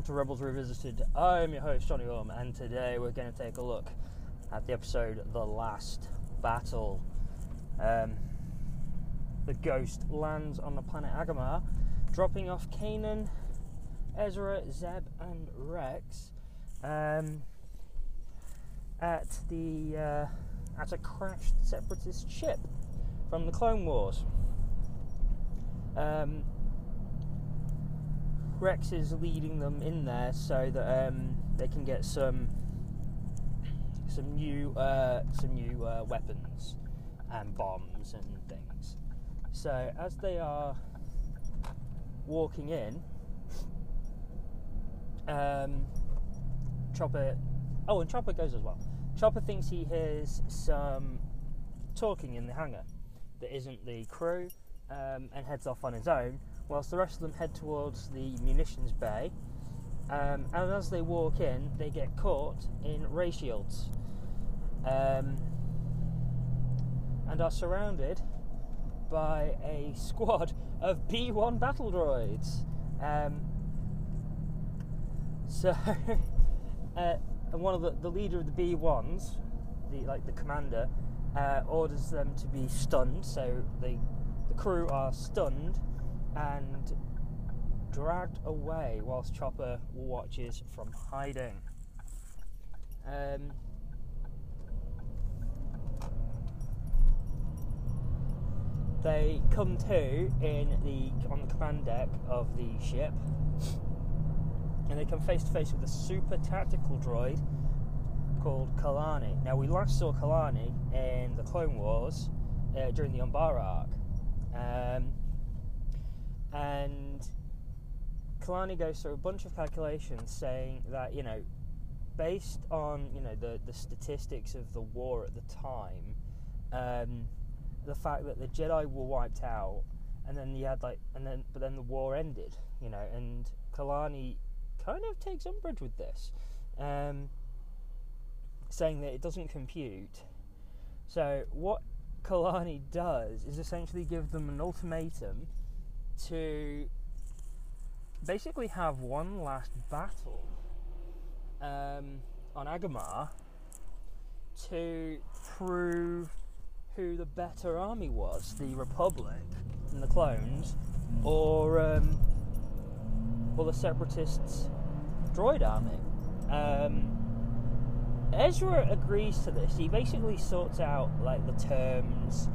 to Rebels Revisited. I'm your host, Johnny Orm, and today we're going to take a look at the episode The Last Battle. The Ghost lands on the planet Agamar, dropping off Kanan, Ezra, Zeb, and Rex at a crashed Separatist ship from the Clone Wars. Rex is leading them in there so that they can get some new weapons and bombs and things. So as they are walking in, Chopper goes as well. Chopper thinks he hears some talking in the hangar that isn't the crew, and heads off on his own, whilst the rest of them head towards the munitions bay. And as they walk in, they get caught in ray shields, and are surrounded by a squad of B-1 battle droids. And one of the leader of the B-1s, the commander, orders them to be stunned. So the crew are stunned and dragged away whilst Chopper watches from hiding. They come to on the command deck of the ship, and they come face to face with a super tactical droid called Kalani. Now, we last saw Kalani in the Clone Wars during the Umbara arc, and Kalani goes through a bunch of calculations saying that, based on the statistics of the war at the time, the fact that the Jedi were wiped out, and then you had but then the war ended, and Kalani kind of takes umbrage with this, saying that it doesn't compute. So what Kalani does is essentially give them an ultimatum to basically have one last battle on Agamar to prove who the better army was, the Republic and the clones, or the Separatists' droid army. Ezra agrees to this. He basically sorts out the terms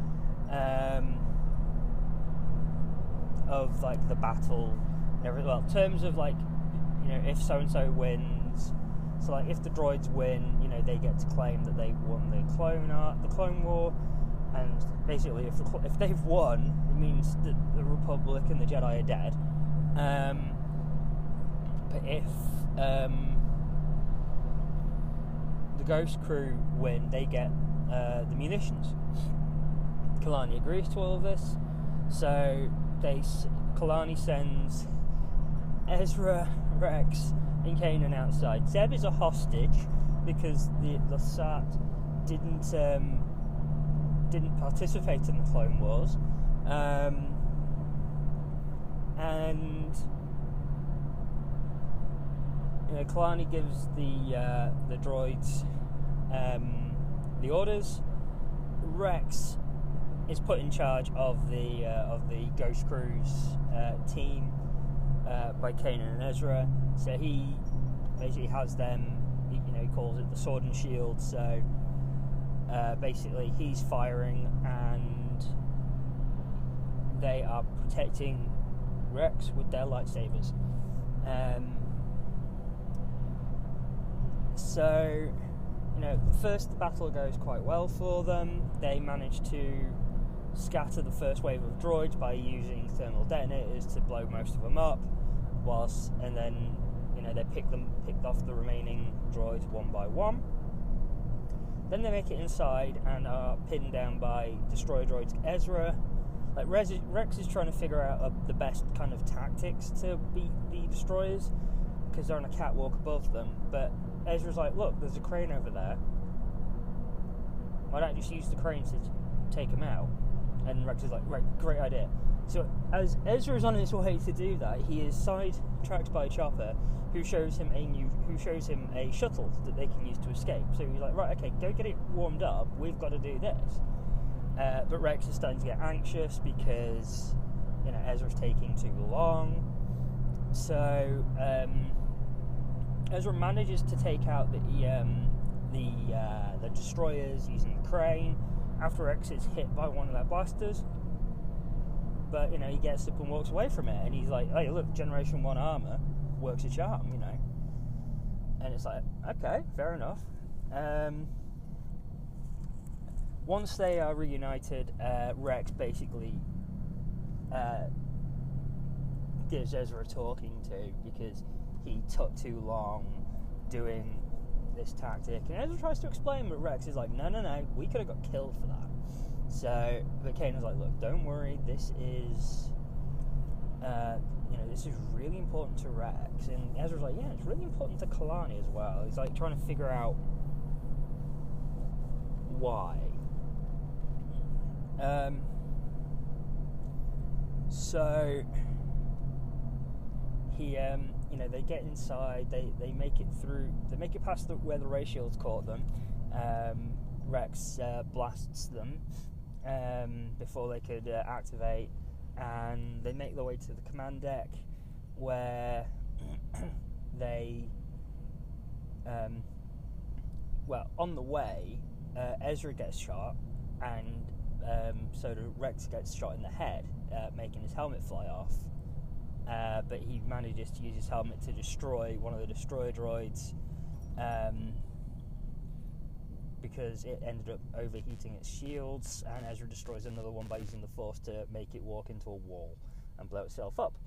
of the battle and everything. Well, terms of if so and so wins. So if the droids win, they get to claim that they won the Clone War, and basically if they've won, it means that the Republic and the Jedi are dead. But if the Ghost crew win, they get the munitions. Kalani agrees to all of this, so Kalani sends Ezra, Rex, and Kanan outside. Zeb is a hostage because the Lasat didn't participate in the Clone Wars, and Kalani gives the droids the orders. Rex is put in charge of the Ghost Crew's team by Kanan and Ezra. So he basically has them. He calls it the sword and shield. So basically, he's firing, and they are protecting Rex with their lightsabers. So, first the battle goes quite well for them. They manage to scatter the first wave of droids by using thermal detonators to blow most of them up, and then they picked off the remaining droids one by one. Then they make it inside and are pinned down by destroyer droids. Ezra, Rex is trying to figure out the best kind of tactics to beat the destroyers because they're on a catwalk above them, but Ezra's like, look, there's a crane over there. Why don't you just use the crane to take him out? And Rex is like, right, great idea. So as Ezra's on his way to do that, he is tracked by a chopper, who shows him a shuttle that they can use to escape. So he's like, right, okay, go get it warmed up. We've got to do this. But Rex is starting to get anxious because Ezra's taking too long. So Ezra manages to take out the destroyers using the crane after Rex is hit by one of their blasters. But he gets up and walks away from it, and he's like, "Hey, look, Generation 1 armor works a charm," And it's like, okay, fair enough. Once they are reunited, Rex basically gives Ezra a talking to because he took too long doing this tactic, and Ezra tries to explain, but Rex is like, no, we could have got killed for that. So, but Kanan's like, look, don't worry, this is this is really important to Rex. And Ezra's like, yeah, it's really important to Kalani as well. He's like trying to figure out why. So he they get inside, they make it through, they make it past where the ray shields caught them. Rex blasts them before they could activate, and they make their way to the command deck, where they on the way, Ezra gets shot, and so Rex gets shot in the head, making his helmet fly off, but he manages to use his helmet to destroy one of the destroyer droids, because it ended up overheating its shields, and Ezra destroys another one by using the Force to make it walk into a wall and blow itself up.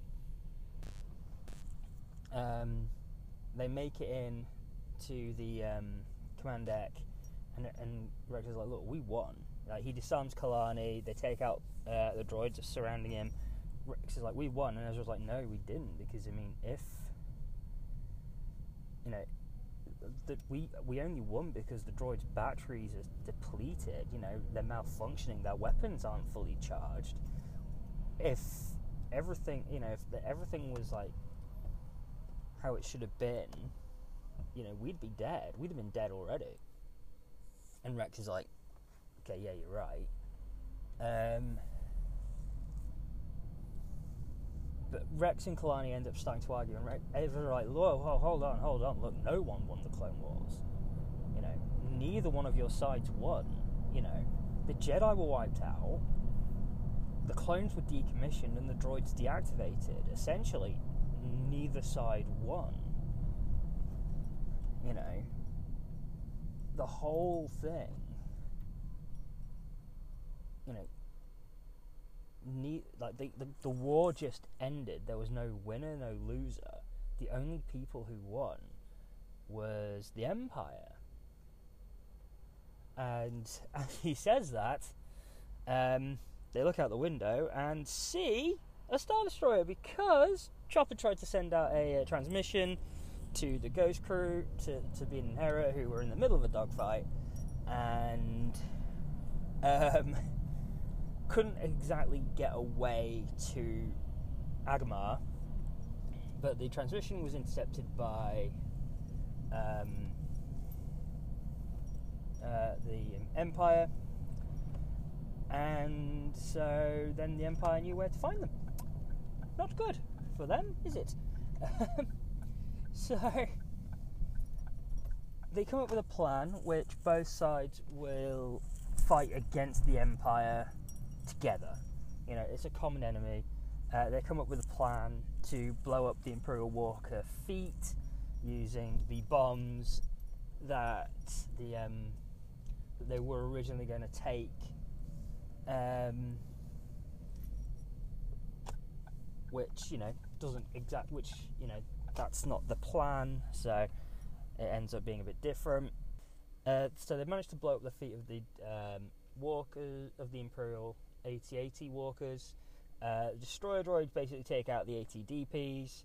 They make it in to the command deck, and Rex is like, look, we won. Like, he disarms Kalani, they take out the droids surrounding him. Rex is like, we won, and Ezra's like, no, we didn't, because if that we only won because the droids' batteries are depleted, they're malfunctioning, their weapons aren't fully charged. If everything, if everything was like how it should have been, we'd be dead. We'd have been dead already. And Rex is like, okay, yeah, you're right. But Rex and Kalani end up starting to argue, and Ezra's like, whoa, hold on, look, no one won the Clone Wars. Neither one of your sides won. The Jedi were wiped out, the clones were decommissioned, and the droids deactivated. Essentially, neither side won. The whole thing, the war just ended. There was no winner, no loser. The only people who won was the Empire. And as he says that, they look out the window and see a Star Destroyer, because Chopper tried to send out a transmission to the Ghost crew to be in error, who were in the middle of a dogfight, and couldn't exactly get away to Agamar, but the transmission was intercepted by the Empire, and so then the Empire knew where to find them. Not good for them, is it? So they come up with a plan which both sides will fight against the Empire together. It's a common enemy. They come up with a plan to blow up the Imperial Walker fleet using the bombs that they were originally going to take, which that's not the plan, so it ends up being a bit different. So they managed to blow up the fleet of the walkers, of the Imperial AT-AT walkers. Destroyer droids basically take out the AT-DPs,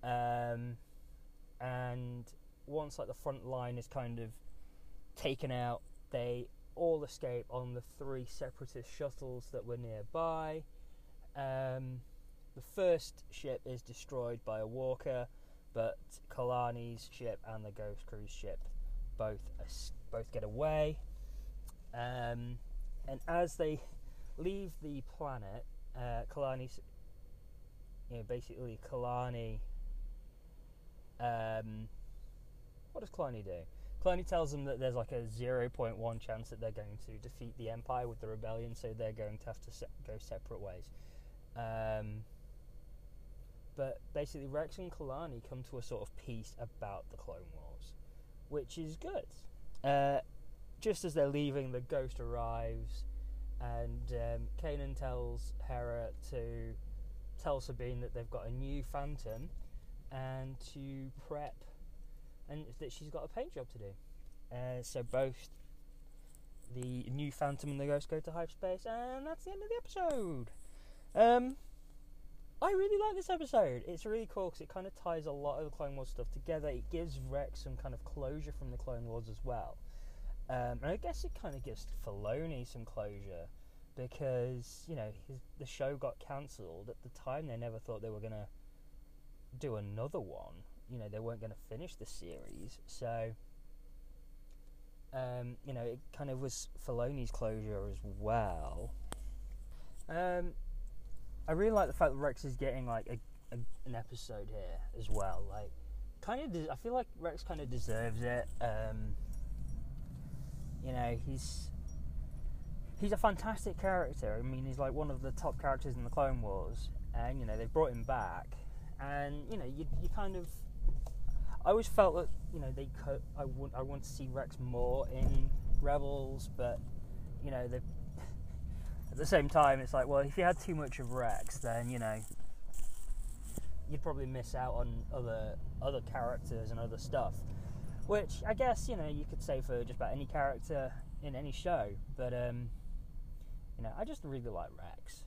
and once the front line is kind of taken out, they all escape on the 3 separatist shuttles that were nearby, the first ship is destroyed by a walker, but Kalani's ship and the Ghost Crew's ship both get away. And as they leave the planet, Kalani, basically Kalani. What does Kalani do? Kalani tells them that there's like a 0.1 chance that they're going to defeat the Empire with the rebellion, so they're going to have to go separate ways. But basically, Rex and Kalani come to a sort of peace about the Clone Wars, which is good. Just as they're leaving, the Ghost arrives, and Kanan tells Hera to tell Sabine that they've got a new Phantom and to prep, and that she's got a paint job to do. So both the new Phantom and the Ghost go to hyperspace, and that's the end of the episode. I really like this episode. It's really cool because it kind of ties a lot of the Clone Wars stuff together. It gives Rex some kind of closure from the Clone Wars as well. And I guess it kind of gives Filoni some closure because, the show got cancelled. At the time, they never thought they were going to do another one. They weren't going to finish the series. So, it kind of was Filoni's closure as well. I really like the fact that Rex is getting like an episode here as well. Like, I feel like Rex kind of deserves it. He's a fantastic character. I mean, he's like one of the top characters in the Clone Wars, and they've brought him back, and you kind of. I always felt that they could. I want to see Rex more in Rebels, but they. At the same time, it's like, well, if you had too much of Rex, then you'd probably miss out on other characters and other stuff. Which I guess you could say for just about any character in any show, but I just really like Rex.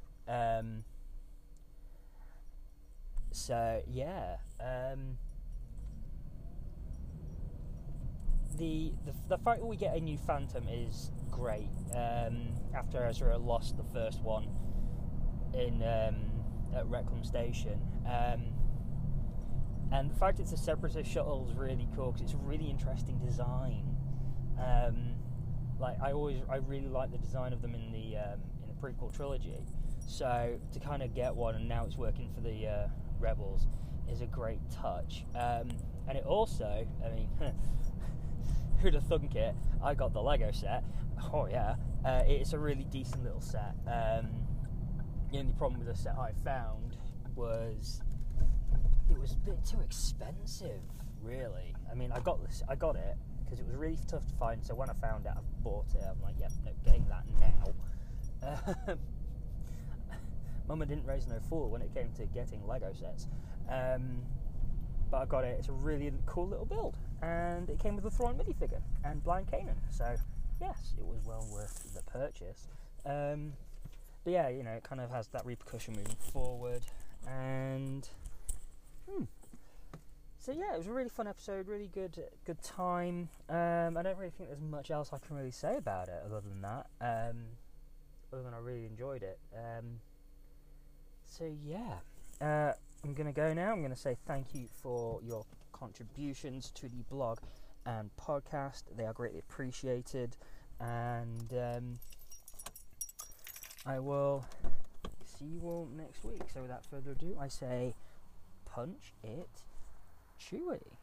So yeah, the fact that we get a new Phantom is great. After Ezra lost the first one at Reclam Station, and the fact it's a Separatist shuttle is really cool because it's a really interesting design. I really like the design of them in the prequel trilogy. So to kind of get one, and now it's working for the Rebels, is a great touch. And it also, who'd have thunk it? I got the Lego set. Oh yeah, it's a really decent little set. The only problem with the set I found was it was a bit too expensive, really. I got it because it was really tough to find. So when I found it, I bought it. I'm like, yep, no, getting that now. Mama didn't raise no fool when it came to getting Lego sets. But I got it. It's a really cool little build, and it came with a Thrawn minifigure and Blind Kanan. So yes, it was well worth the purchase. But yeah, it kind of has that repercussion moving forward, and so yeah, it was a really fun episode, really good time. I don't really think there's much else I can really say about it other than that. Other than I really enjoyed it. So yeah. I'm going to go now. I'm going to say thank you for your contributions to the blog and podcast. They are greatly appreciated. And I will see you all next week. So without further ado, I say punch it chewy.